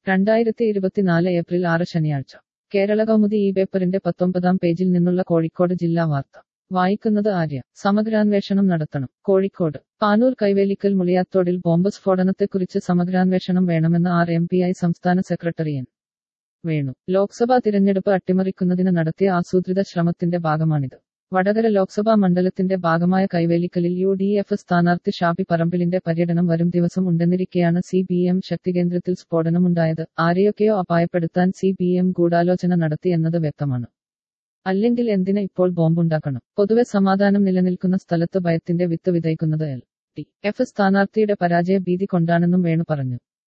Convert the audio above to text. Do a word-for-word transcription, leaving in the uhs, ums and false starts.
രണ്ടായിരത്തി ഇരുപത്തിനാല് ഏപ്രിൽ ആറ് ശനിയാഴ്ച കേരള കൗമുദി ഈ പേപ്പറിന്റെ പത്തൊമ്പതാം പേജിൽ നിന്നുള്ള കോഴിക്കോട് ജില്ലാ വാർത്ത വായിക്കുന്നത് ആര്യ. സമഗ്രാന്വേഷണം നടത്തണം. കോഴിക്കോട് പാനൂർ കൈവേലിക്കൽ മുളിയാത്തോടിൽ ബോംബ് സ്ഫോടനത്തെക്കുറിച്ച് സമഗ്രാന്വേഷണം വേണമെന്ന് ആർ എം പി ഐ സംസ്ഥാന സെക്രട്ടറി എൻ വേണു. ലോക്സഭാ തിരഞ്ഞെടുപ്പ് അട്ടിമറിക്കുന്നതിന് നടത്തിയ ആസൂത്രിത ശ്രമത്തിന്റെ ഭാഗമാണിത്. വടകര ലോക്സഭാ മണ്ഡലത്തിന്റെ ഭാഗമായ കൈവേലിക്കലിൽ യു ഡി എഫ് സ്ഥാനാർത്ഥി ഷാഫി പറമ്പിലിന്റെ പര്യടനം വരും ദിവസം ഉണ്ടെന്നിരിക്കെയാണ് സി പി എം ശക്തികേന്ദ്രത്തിൽ സ്ഫോടനമുണ്ടായത്. ആരെയൊക്കെയോ അപായപ്പെടുത്താൻ സി പി എം ഗൂഢാലോചന നടത്തി എന്നത് വ്യക്തമാണ്. അല്ലെങ്കിൽ എന്തിന് ഇപ്പോൾ ബോംബുണ്ടാക്കണം? പൊതുവെ സമാധാനം നിലനിൽക്കുന്ന സ്ഥലത്ത് ഭയത്തിന്റെ വിത്ത് വിതയ്ക്കുന്നത് എൽ ഡി എഫ് സ്ഥാനാർത്ഥിയുടെ പരാജയ ഭീതി കൊണ്ടാണെന്നും വേണു പറഞ്ഞു.